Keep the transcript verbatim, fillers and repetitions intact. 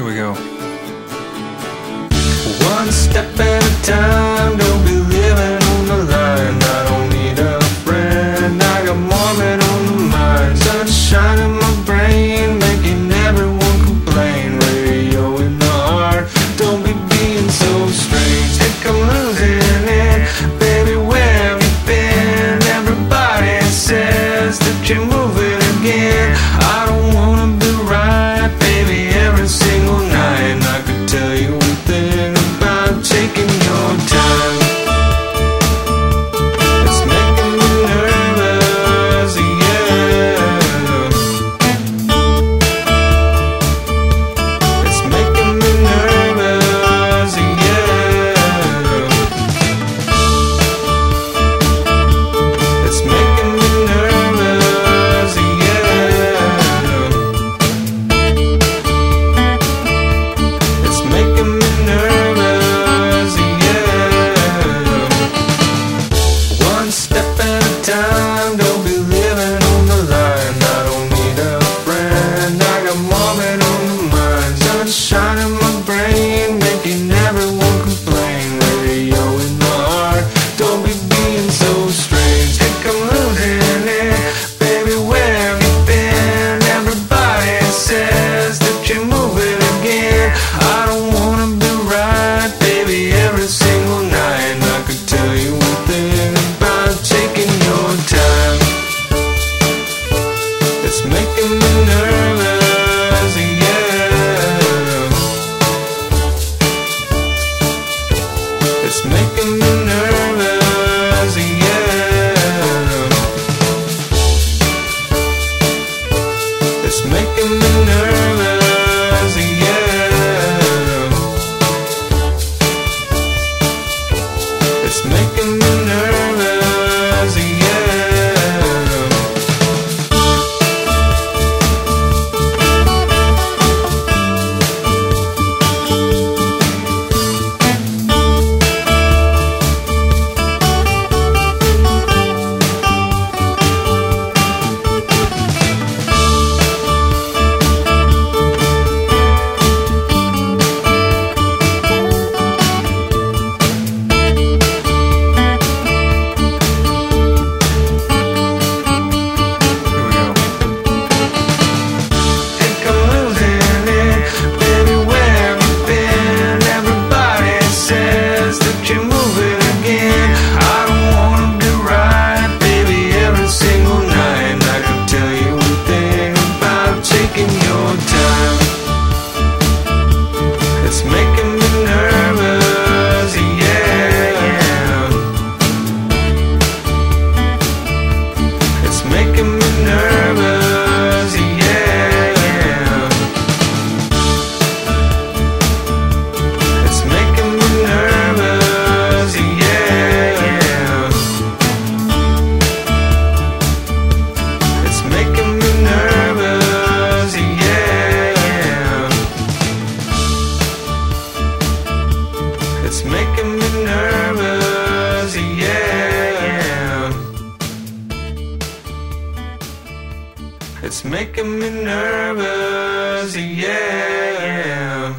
we go. One step at a time, don't be living on the line. I don't need a friend, I got more men on the mind. Sunshine in my brain, making everyone complain. Radio in the heart, don't be being so strange. Think I'm losing it, baby, where have you been? Everybody says that you're moving again. I don't wanna be right, baby, every single night. And I could tell you one thing about taking your time. It's making me nervous, yeah. It's making me nervous, yeah. It's making me nervous, yeah. It's making me nervous, yeah. One step at a time, don't be living on the line. I don't need a friend, I got more men on the mind. Sunshine in my brain, making everyone complain. Radio in my heart, don't be being so strange. Think I'm losing it, baby, where have you been? Everybody says that you're moving again. I don't wanna be right, baby, every single night. And I could tell you one thing about taking your time. It's making me nervous, yeah. It's making me nervous, yeah. It's making me nervous, yeah. It's making me nervous, yeah. Think I'm losing it, baby, where have you been? Everybody says that you're moving again. I don't wanna be right, baby, every single night. And I can tell you one thing about taking your time. It's making me nervous, yeah. It's making me nervous, yeah. It's making me nervous, yeah. It's making me nervous, yeah. It's making me nervous, yeah. It's making me nervous, yeah.